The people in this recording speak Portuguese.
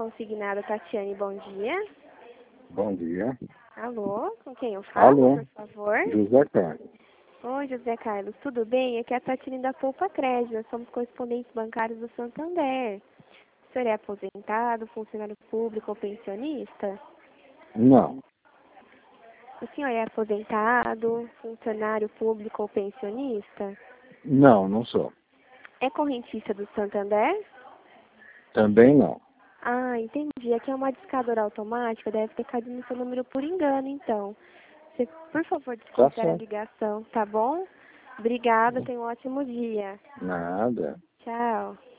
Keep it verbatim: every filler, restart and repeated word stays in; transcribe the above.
consignado, Tatiane, bom dia. Bom dia. Alô, com quem eu falo, Alô, por favor? José Carlos. Oi, José Carlos, tudo bem? Aqui é a Tatiane da Poupa Crédito, nós somos correspondentes bancários do Santander. O senhor é aposentado, funcionário público ou pensionista? Não, O senhor é aposentado, funcionário público ou pensionista? não, não sou. É correntista do Santander? Também não. Ah, entendi. Aqui é uma discadora automática, deve ter caído no seu número por engano, então. Você, por favor, Tá desconsidere a certo. ligação, tá bom? Obrigada, tenha um ótimo dia. Nada. Tchau.